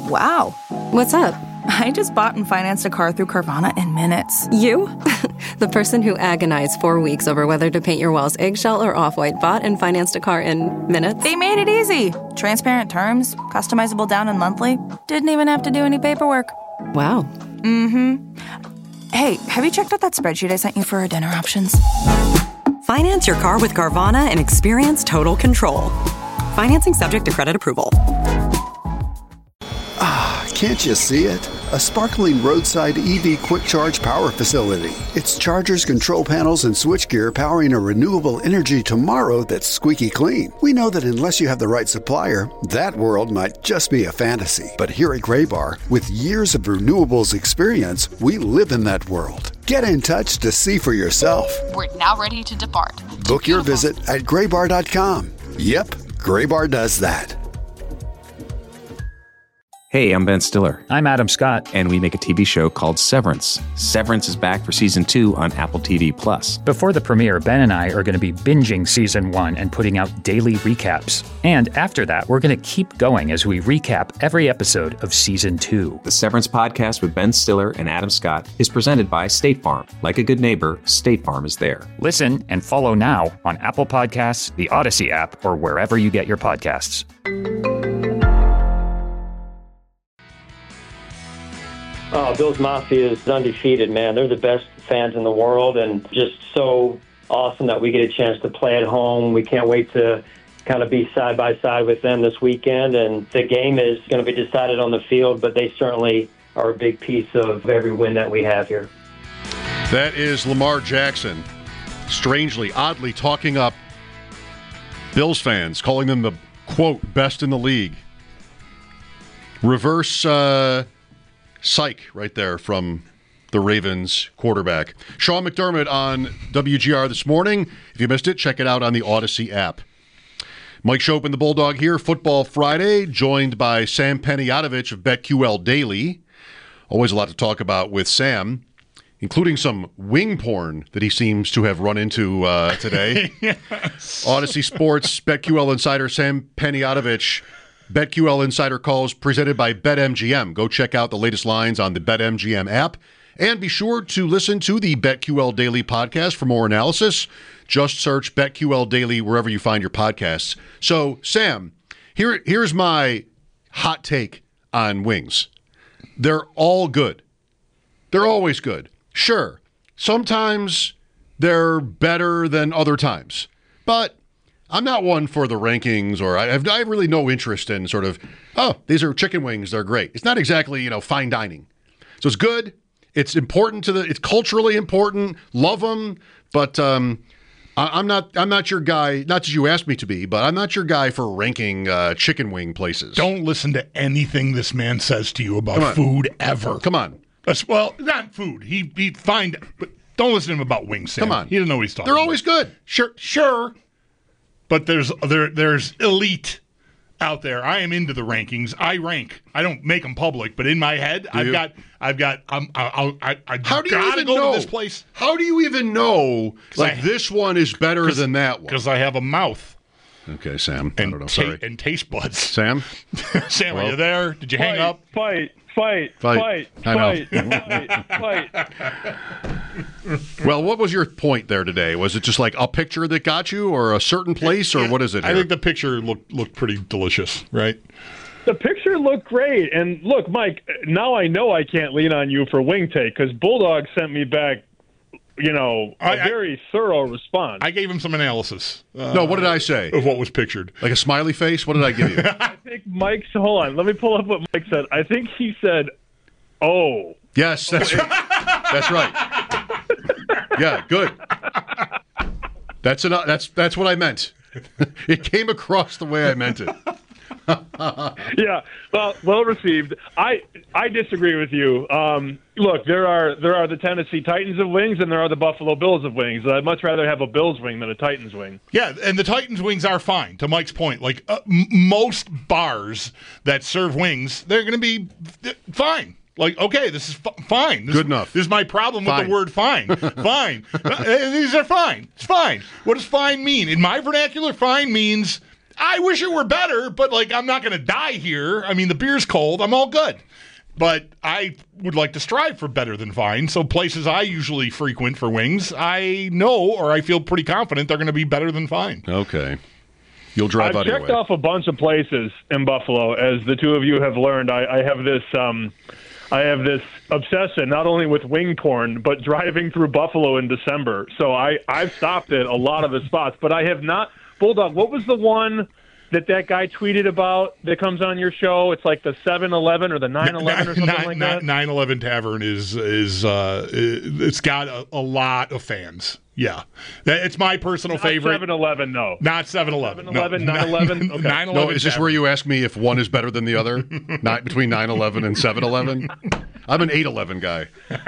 Wow. What's up? I just bought and financed a car through Carvana in minutes. You? The person who agonized 4 weeks over whether to paint your walls eggshell or off-white bought and financed a car in minutes? They made it easy. Transparent terms, customizable down and monthly. Didn't even have to do any paperwork. Wow. Mm-hmm. Hey, have you checked out that spreadsheet I sent you for our dinner options? Finance your car with Carvana and experience total control. Financing subject to credit approval. Can't you see it? A sparkling roadside EV quick charge power facility. It's chargers, control panels, and switchgear powering a renewable energy tomorrow that's squeaky clean. We know that unless you have the right supplier, that world might just be a fantasy. But here at Graybar, with years of renewables experience, we live in that world. Get in touch to see for yourself. We're now ready to depart. Book your visit at graybar.com. Yep, Graybar does that. Hey, I'm Ben Stiller. I'm Adam Scott. And we make a TV show called Severance. Severance is back for Season 2 on Apple TV+. Before the premiere, Ben and I are going to be binging Season 1 and putting out daily recaps. And after that, we're going to keep going as we recap every episode of Season 2. The Severance podcast with Ben Stiller and Adam Scott is presented by State Farm. Like a good neighbor, State Farm is there. Listen and follow now on Apple Podcasts, the Odyssey app, or wherever you get your podcasts. Oh, Bills Mafia is undefeated, man. They're the best fans in the world and just so awesome that we get a chance to play at home. We can't wait to kind of be side by side with them this weekend. And the game is going to be decided on the field, but they certainly are a big piece of every win that we have here. That is Lamar Jackson, strangely, oddly talking up Bills fans, calling them the, quote, best in the league. Reverse psych right there from the Ravens quarterback. Sean McDermott on WGR this morning. If you missed it, check it out on the Odyssey app. Mike Chopin, the Bulldog here, Football Friday, joined by Sam Panayotovich of BetQL Daily. Always a lot to talk about with Sam, including some wing porn that he seems to have run into today. Yes. Odyssey Sports, BetQL Insider Sam Panayotovich. BetQL Insider Calls presented by BetMGM. Go check out the latest lines on the BetMGM app. And be sure to listen to the BetQL Daily podcast for more analysis. Just search BetQL Daily wherever you find your podcasts. So, Sam, here's my hot take on wings. They're all good. They're always good. Sure, sometimes they're better than other times. But I'm not one for the rankings, or I have really no interest in sort of, oh, these are chicken wings, they're great. It's not exactly, fine dining. So it's good. It's important it's culturally important. Love them, but I'm not your guy. Not that you asked me to be, but I'm not your guy for ranking chicken wing places. Don't listen to anything this man says to you about food ever. Come on. Well, not food. He'd find, but don't listen to him about wings, Sam. Come on. He doesn't know what he's talking about. They're always good. Sure. But there's elite out there. I am into the rankings. I rank. I don't make them public, but in my head, I gotta go to this place. How do you even know this one is better than that one? Because I have a mouth. Okay, Sam. I And, don't know. Sorry. and taste buds. Sam? Sam, are you there? Did you hang up? Fight. I know. Well, what was your point there today? Was it just like a picture that got you, or a certain place, or what is it here? I think the picture looked pretty delicious, right? The picture looked great. And look, Mike, now I know I can't lean on you for wing take because Bulldog sent me back, a very thorough response. I gave him some analysis. No, what did I say? Of what was pictured. Like a smiley face? What did I give you? I think hold on, let me pull up what Mike said. I think he said, oh. Yes, that's right. That's right. Yeah, good. That's what I meant. It came across the way I meant it. Yeah, well received. I disagree with you. Look, there are the Tennessee Titans of wings, and there are the Buffalo Bills of wings. I'd much rather have a Bills wing than a Titans wing. Yeah, and the Titans wings are fine. To Mike's point, like most bars that serve wings, they're going to be fine. Like, okay, this is fine. Good enough. This is my problem with the word fine. Fine. These are fine. It's fine. What does fine mean? In my vernacular, fine means I wish it were better, but like I'm not going to die here. I mean, the beer's cold. I'm all good. But I would like to strive for better than fine. So places I usually frequent for wings, I know or I feel pretty confident they're going to be better than fine. Okay. You'll drive out I've checked off a bunch of places in Buffalo. As the two of you have learned, I have this obsession, not only with wing corn, but driving through Buffalo in December. So I've stopped at a lot of the spots, but I have not. Bulldog, what was the one that guy tweeted about that comes on your show? It's like the 7-Eleven or the 9-11 or something like that? 9-11 Tavern is it's got a lot of fans. Yeah. It's my personal favorite. 7-Eleven, no. Not 7-Eleven. 7-Eleven, 9-11? Okay. 9-11 No, is this Tavern. where you ask me if one is better than the other? Not between 9-11 and 7-Eleven? I'm an 8-11 guy.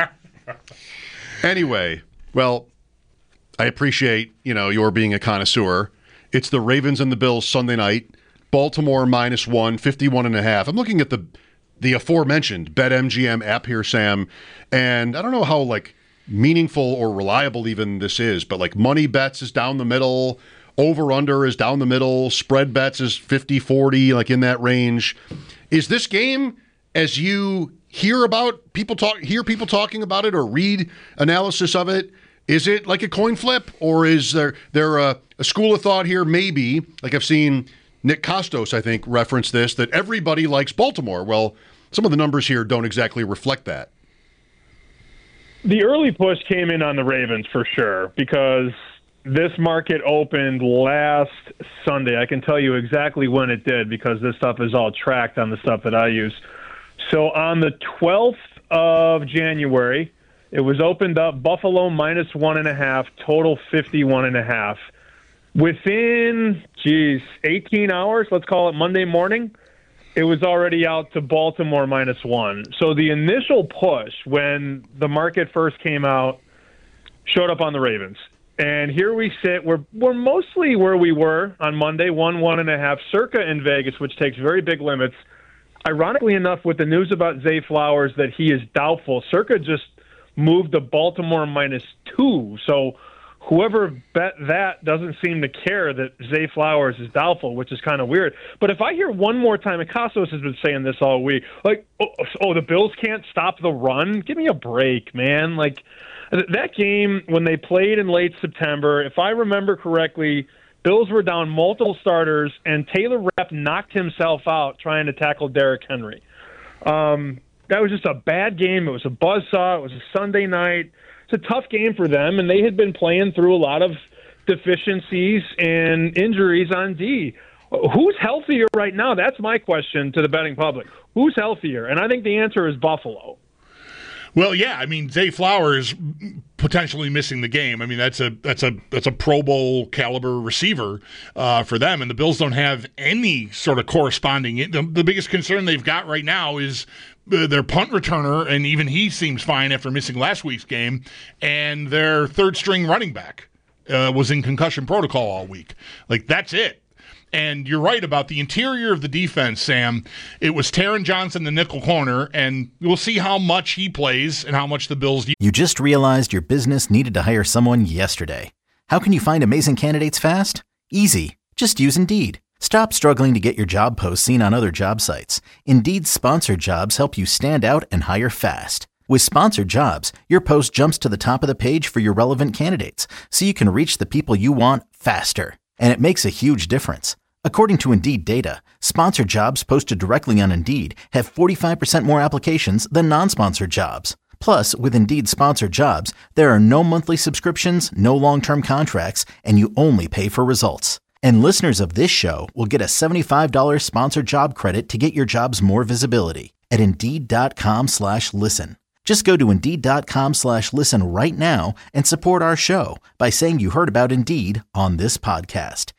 Anyway, well, I appreciate, your being a connoisseur. It's the Ravens and the Bills Sunday night. Baltimore -1, 51.5. I'm looking at the aforementioned BetMGM app here, Sam, and I don't know how meaningful or reliable even this is, but money bets is down the middle, over/under is down the middle, spread bets is 50-40, in that range. Is this game, as you hear people talking about it or read analysis of it, is it like a coin flip, or is there a school of thought here, maybe, like I've seen Nick Kostos, I think, reference this, that everybody likes Baltimore? Well, some of the numbers here don't exactly reflect that. The early push came in on the Ravens for sure, because this market opened last Sunday. I can tell you exactly when it did, because this stuff is all tracked on the stuff that I use. So on the 12th of January, it was opened up, Buffalo -1.5, total 51.5. Within, 18 hours, let's call it Monday morning, it was already out to Baltimore -1. So the initial push when the market first came out showed up on the Ravens. And here we sit. We're mostly where we were on Monday, 1.5, circa in Vegas, which takes very big limits. Ironically enough, with the news about Zay Flowers that he is doubtful, circa just moved to Baltimore -2. So whoever bet that doesn't seem to care that Zay Flowers is doubtful, which is kind of weird. But if I hear one more time, and Kostos has been saying this all week, the Bills can't stop the run? Give me a break, man. That game, when they played in late September, if I remember correctly, Bills were down multiple starters, and Taylor Rapp knocked himself out trying to tackle Derrick Henry. That was just a bad game. It was a buzzsaw. It was a Sunday night. It's a tough game for them, and they had been playing through a lot of deficiencies and injuries on D. Who's healthier right now? That's my question to the betting public. Who's healthier? And I think the answer is Buffalo. Well, yeah, I mean, Zay Flowers potentially missing the game. I mean, that's a Pro Bowl caliber receiver for them, and the Bills don't have any sort of corresponding. The biggest concern they've got right now is their punt returner, and even he seems fine after missing last week's game, and their third-string running back was in concussion protocol all week. That's it. And you're right about the interior of the defense, Sam. It was Taron Johnson, the nickel corner, and we'll see how much he plays and how much the Bills use. You just realized your business needed to hire someone yesterday. How can you find amazing candidates fast? Easy. Just use Indeed. Stop struggling to get your job posts seen on other job sites. Indeed's sponsored jobs help you stand out and hire fast. With sponsored jobs, your post jumps to the top of the page for your relevant candidates, so you can reach the people you want faster. And it makes a huge difference. According to Indeed data, sponsored jobs posted directly on Indeed have 45% more applications than non-sponsored jobs. Plus, with Indeed sponsored jobs, there are no monthly subscriptions, no long-term contracts, and you only pay for results. And listeners of this show will get a $75 sponsored job credit to get your jobs more visibility at Indeed.com/listen. Just go to Indeed.com/listen right now and support our show by saying you heard about Indeed on this podcast.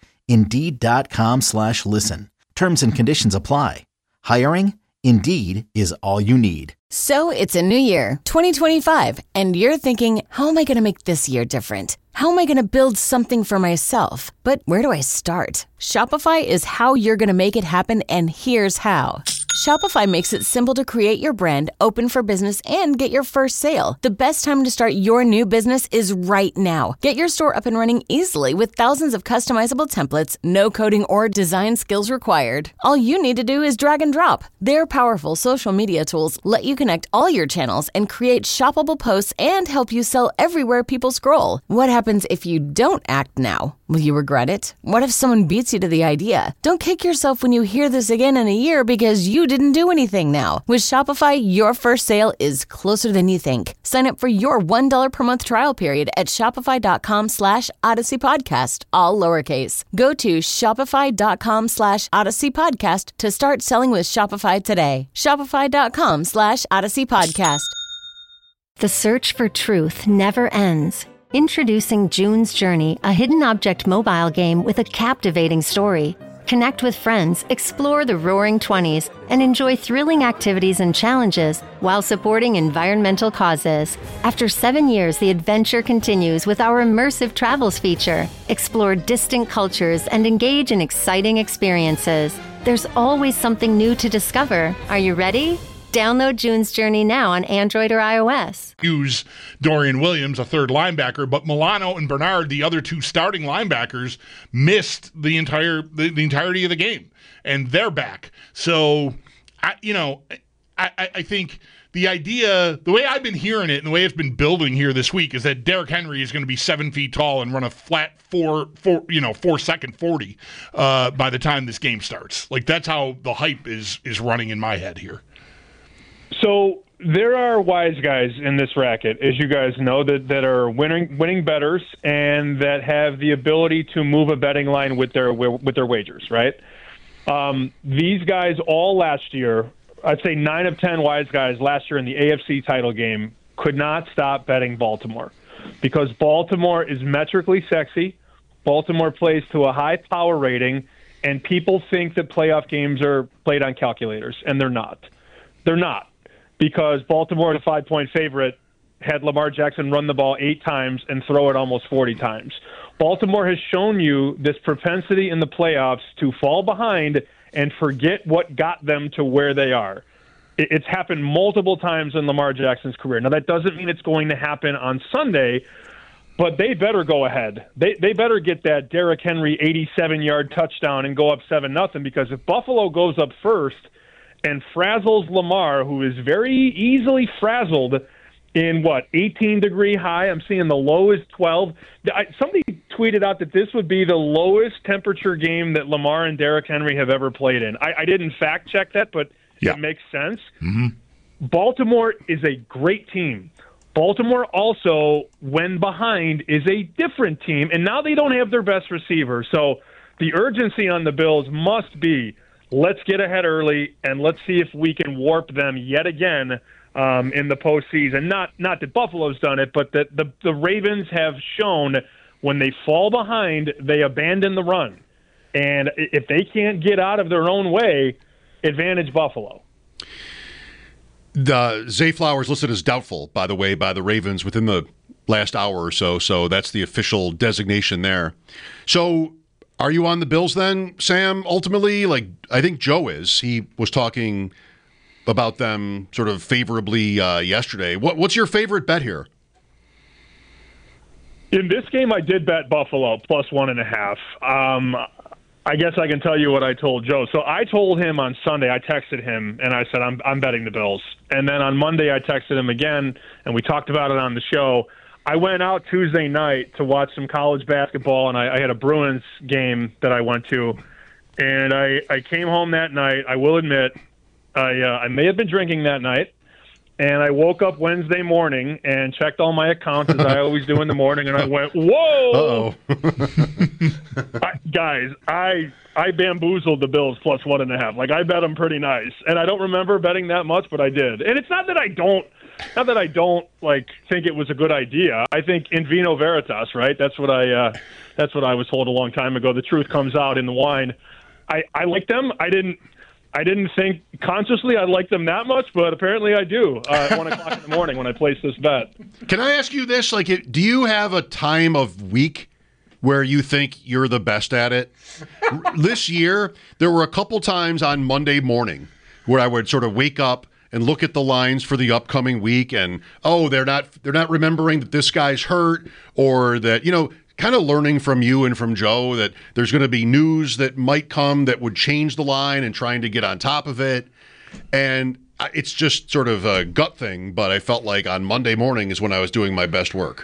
Indeed.com/listen. Terms and conditions apply. Hiring? Indeed is all you need. So it's a new year, 2025, and you're thinking, how am I going to make this year different? How am I going to build something for myself? But where do I start? Shopify is how you're going to make it happen, and here's how. Shopify makes it simple to create your brand, open for business, and get your first sale. The best time to start your new business is right now. Get your store up and running easily with thousands of customizable templates, no coding or design skills required. All you need to do is drag and drop. Their powerful social media tools let you connect all your channels and create shoppable posts and help you sell everywhere people scroll. What happens if you don't act now? Will you regret it? What if someone beats you to the idea? Don't kick yourself when you hear this again in a year because you didn't do anything now. With Shopify, your first sale is closer than you think. Sign up for your $1 per month trial period at shopify.com/Odyssey Podcast, all lowercase. Go to shopify.com/Odyssey Podcast to start selling with Shopify today. Shopify.com/Odyssey Podcast. The search for truth never ends. Introducing June's Journey, a hidden object mobile game with a captivating story. Connect with friends, explore the Roaring 20s, and enjoy thrilling activities and challenges while supporting environmental causes. After 7 years, the adventure continues with our immersive travels feature. Explore distant cultures and engage in exciting experiences. There's always something new to discover. Are you ready? Download June's Journey now on Android or iOS. Use Dorian Williams, a third linebacker, but Milano and Bernard, the other two starting linebackers, missed the entirety of the game, and they're back. So, I think the idea, the way I've been hearing it, and the way it's been building here this week, is that Derrick Henry is going to be 7 feet tall and run a flat 4-second 40 by the time this game starts. Like, that's how the hype is running in my head here. So there are wise guys in this racket, as you guys know, that are winning bettors and that have the ability to move a betting line with their wagers, right? These guys all last year, I'd say 9 of 10 wise guys last year in the AFC title game could not stop betting Baltimore because Baltimore is metrically sexy. Baltimore plays to a high power rating, and people think that playoff games are played on calculators, and they're not. They're not. Because Baltimore, the 5-point favorite, had Lamar Jackson run the ball 8 times and throw it almost 40 times. Baltimore has shown you this propensity in the playoffs to fall behind and forget what got them to where they are. It's happened multiple times in Lamar Jackson's career. Now, that doesn't mean it's going to happen on Sunday, but they better go ahead. They better get that Derrick Henry 87-yard touchdown and go up 7-0, because if Buffalo goes up first and frazzles Lamar, who is very easily frazzled in, 18-degree high? I'm seeing the low is 12. Somebody tweeted out that this would be the lowest temperature game that Lamar and Derrick Henry have ever played in. I didn't fact-check that, but It makes sense. Mm-hmm. Baltimore is a great team. Baltimore also, when behind, is a different team, and now they don't have their best receiver. So the urgency on the Bills must be, let's get ahead early, and let's see if we can warp them yet again in the postseason. Not that Buffalo's done it, but that the Ravens have shown when they fall behind, they abandon the run. And if they can't get out of their own way, advantage Buffalo. Zay Flowers listed as doubtful, by the way, by the Ravens within the last hour or so. So that's the official designation there. So are you on the Bills then, Sam, ultimately? Like, I think Joe is. He was talking about them sort of favorably yesterday. What's your favorite bet here? In this game, I did bet Buffalo plus 1.5. I guess I can tell you what I told Joe. So I told him on Sunday, I texted him, and I said, I'm betting the Bills. And then on Monday, I texted him again, and we talked about it on the show. I went out Tuesday night to watch some college basketball, and I had a Bruins game that I went to. And I came home that night. I will admit, I may have been drinking that night. And I woke up Wednesday morning and checked all my accounts, as I always do in the morning, and I went, whoa! Guys, I bamboozled the Bills plus 1.5. Like, I bet them pretty nice. And I don't remember betting that much, but I did. And it's not that I don't think it was a good idea. I think in vino veritas, right? That's what I was told a long time ago. The truth comes out in the wine. I like them. I didn't think consciously I'd like them that much, but apparently I do at 1 o'clock in the morning when I place this bet. Can I ask you this? Like, do you have a time of week where you think you're the best at it? This year, there were a couple times on Monday morning where I would sort of wake up and look at the lines for the upcoming week and, they're not remembering that this guy's hurt, or that, kind of learning from you and from Joe that there's going to be news that might come that would change the line and trying to get on top of it. And it's just sort of a gut thing, but I felt like on Monday morning is when I was doing my best work.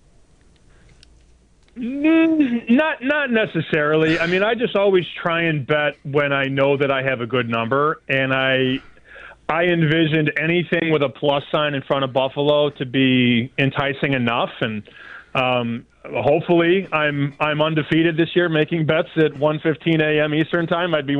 Not necessarily. I mean, I just always try and bet when I know that I have a good number, and I envisioned anything with a plus sign in front of Buffalo to be enticing enough, and hopefully I'm undefeated this year, making bets at 1:15 a.m. Eastern time. I'd be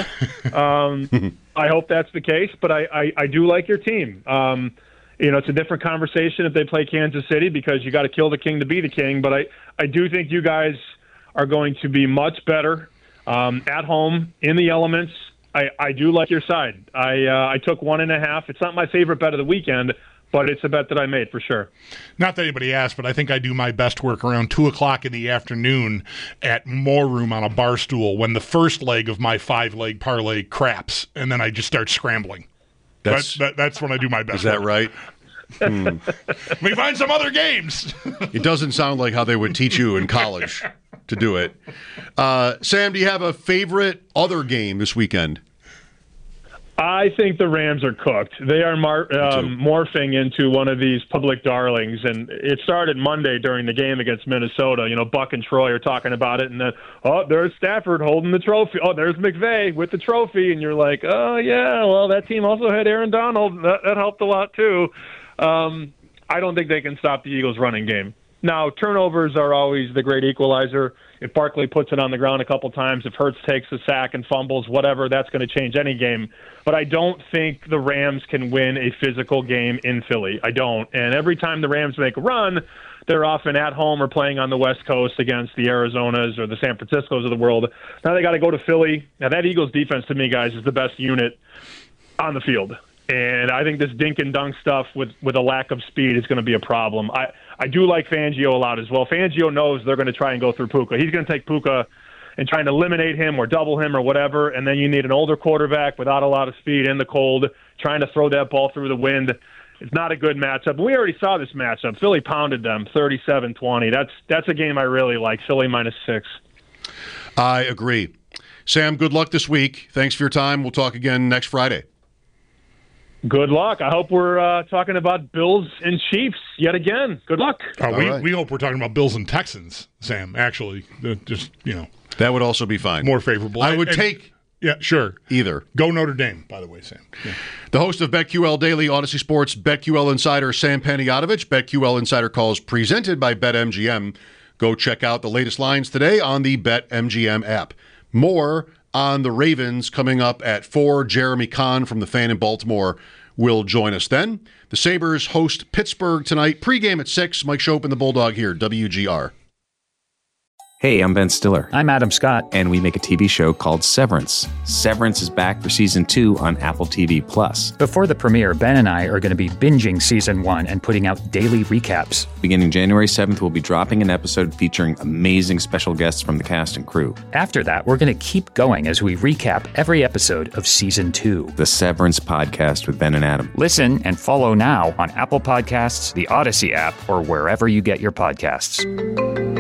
1-0. I hope that's the case, but I do like your team. It's a different conversation if they play Kansas City, because you got to kill the king to be the king. But I do think you guys are going to be much better at home in the elements. I do like your side. I took 1.5. It's not my favorite bet of the weekend, but it's a bet that I made for sure. Not that anybody asked, but I think I do my best work around 2 o'clock in the afternoon at More Room on a bar stool when the first leg of my 5-leg parlay craps, and then I just start scrambling. That's when I do my best. Is that right? We find some other games. It doesn't sound like how they would teach you in college to do it. Sam, do you have a favorite other game this weekend? I think the Rams are cooked. They are morphing into one of these public darlings, and it started Monday during the game against Minnesota. Buck and Troy are talking about it, and then, there's Stafford holding the trophy. Oh, there's McVay with the trophy, and you're like, oh, yeah, well, that team also had Aaron Donald. That helped a lot, too. I don't think they can stop the Eagles' running game. Now, turnovers are always the great equalizer. If Barkley puts it on the ground a couple times, if Hurts takes a sack and fumbles, whatever, that's going to change any game. But I don't think the Rams can win a physical game in Philly. I don't. And every time the Rams make a run, they're often at home or playing on the West Coast against the Arizonas or the San Franciscos of the world. Now they got to go to Philly. Now that Eagles defense, to me, guys, is the best unit on the field. And I think this dink and dunk stuff with a lack of speed is going to be a problem. I do like Fangio a lot as well. Fangio knows they're going to try and go through Puka. He's going to take Puka and try and eliminate him or double him or whatever, and then you need an older quarterback without a lot of speed in the cold, trying to throw that ball through the wind. It's not a good matchup. We already saw this matchup. Philly pounded them 37-20. That's a game I really like, Philly -6. I agree. Sam, good luck this week. Thanks for your time. We'll talk again next Friday. Good luck. I hope we're talking about Bills and Chiefs yet again. Good luck. We hope we're talking about Bills and Texans, Sam, actually. That would also be fine. More favorable. I would take... Yeah, sure. Either. Go Notre Dame, by the way, Sam. Yeah. The host of BetQL Daily, Odyssey Sports, BetQL Insider, Sam Panayotovich. BetQL Insider Calls presented by BetMGM. Go check out the latest lines today on the BetMGM app. More on the Ravens coming up at 4. Jeremy Kahn from The Fan in Baltimore will join us then. The Sabres host Pittsburgh tonight. Pregame at 6. Mike Schopp and the Bulldog here, WGR. Hey, I'm Ben Stiller. I'm Adam Scott. And we make a TV show called Severance. Severance is back for Season 2 on Apple TV+. Before the premiere, Ben and I are going to be binging Season 1 and putting out daily recaps. Beginning January 7th, we'll be dropping an episode featuring amazing special guests from the cast and crew. After that, we're going to keep going as we recap every episode of Season 2. The Severance Podcast with Ben and Adam. Listen and follow now on Apple Podcasts, the Odyssey app, or wherever you get your podcasts.